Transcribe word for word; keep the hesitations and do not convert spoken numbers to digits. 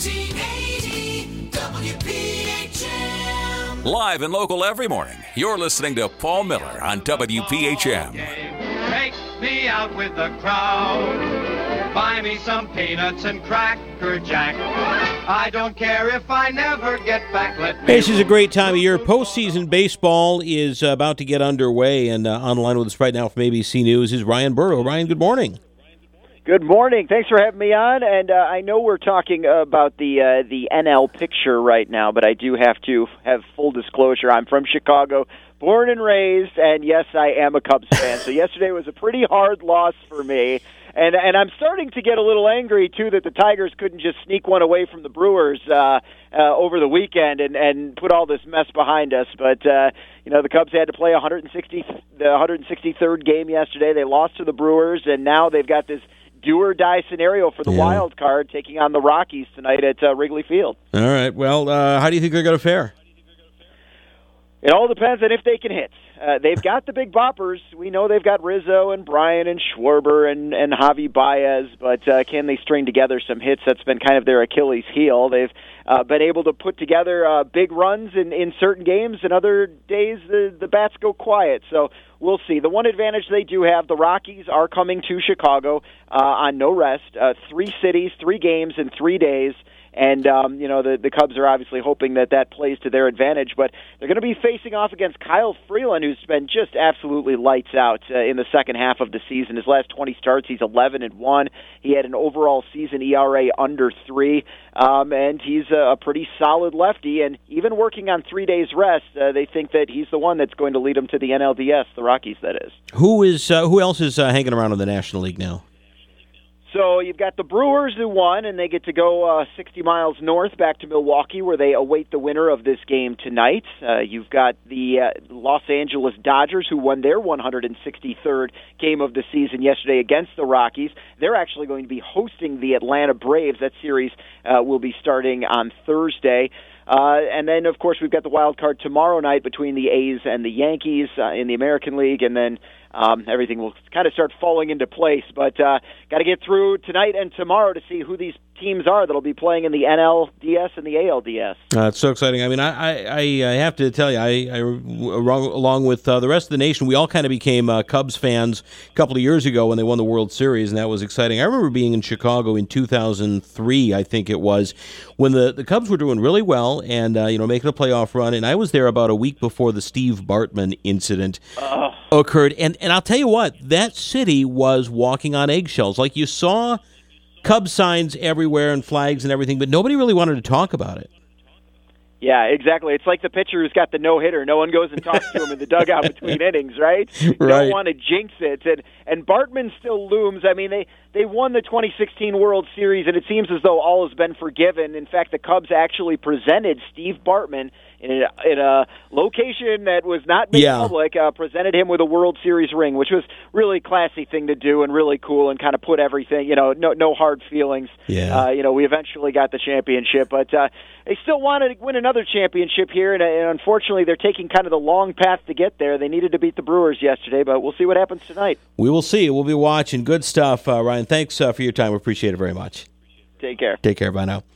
thirteen eighty W P H M. Live and local every morning, you're listening to Paul Miller on W P H M. Take me out with the crowd. Buy me some peanuts and Cracker Jack. I don't care if I never get back. Let me. This is a great time of year. Postseason baseball is uh, about to get underway, and uh, on the line with us right now from A B C News is Ryan Burrow. Ryan, good morning. Good morning. Thanks for having me on. And uh, I know we're talking about the uh, the N L picture right now, but I do have to have full disclosure. I'm from Chicago, born and raised, and yes, I am a Cubs fan. So yesterday was a pretty hard loss for me. And and I'm starting to get a little angry, too, that the Tigers couldn't just sneak one away from the Brewers uh, uh, over the weekend and, and put all this mess behind us. But, uh, you know, the Cubs had to play one hundred sixty, the one hundred sixty-third game yesterday. They lost to the Brewers, and now they've got this do-or-die scenario for the yeah. wild card, taking on the Rockies tonight at uh, Wrigley Field. All right. Well, uh, how do you think they're going to fare? It all depends on if they can hit. Uh, they've got the big boppers. We know they've got Rizzo and Bryan and Schwarber and, and Javi Baez, but uh, can they string together some hits? That's been kind of their Achilles heel. They've uh, been able to put together uh, big runs in, in certain games, and other days the, the bats go quiet. So we'll see. The one advantage they do have, the Rockies are coming to Chicago uh, on no rest. Uh, three cities, three games in three days. And, um, you know, the, the Cubs are obviously hoping that that plays to their advantage. But they're going to be facing off against Kyle Freeland, who's been just absolutely lights out uh, in the second half of the season. His last twenty starts, he's eleven and one. He had an overall season E R A under three. Um, and he's a, a pretty solid lefty. And even working on three days rest, uh, they think that he's the one that's going to lead them to the N L D S, the Rockies, that is. Who is uh, who else is uh, hanging around in the National League now? So you've got the Brewers who won, and they get to go uh, sixty miles north back to Milwaukee, where they await the winner of this game tonight. Uh, you've got the uh, Los Angeles Dodgers, who won their one hundred sixty-third game of the season yesterday against the Rockies. They're actually going to be hosting the Atlanta Braves. That series uh, will be starting on Thursday. Uh, and then, of course, we've got the wild card tomorrow night between the A's and the Yankees uh, in the American League, and then um, everything will kind of start falling into place. But uh, got to get through tonight and tomorrow to see who these teams are that'll be playing in the N L D S and the A L D S. Uh, it's so exciting. I mean, I, I, I have to tell you, I, I along with uh, the rest of the nation, we all kind of became uh, Cubs fans a couple of years ago when they won the World Series, and that was exciting. I remember being in Chicago in two thousand three, I think it was, when the, the Cubs were doing really well and uh, you know making a playoff run, and I was there about a week before the Steve Bartman incident uh. occurred. And, and I'll tell you what, that city was walking on eggshells. Like, you saw Cubs signs everywhere and flags and everything, but nobody really wanted to talk about it. Yeah, exactly. It's like the pitcher who's got the no-hitter. No one goes and talks to him in the dugout between innings, right? You right. don't want to jinx it. And, and Bartman still looms. I mean, they, they won the twenty sixteen World Series, and it seems as though all has been forgiven. In fact, the Cubs actually presented Steve Bartman in a, in a location that was not made yeah. public, uh, presented him with a World Series ring, which was really classy thing to do and really cool, and kind of put everything, you know, no no hard feelings. Yeah. Uh, you know, we eventually got the championship, but uh, they still wanted to win another championship here, and, and unfortunately they're taking kind of the long path to get there. They needed to beat the Brewers yesterday, but we'll see what happens tonight. We will see. We'll be watching. Good stuff, uh, Ryan. Thanks uh, for your time. We appreciate it very much. Take care. Take care. Bye now.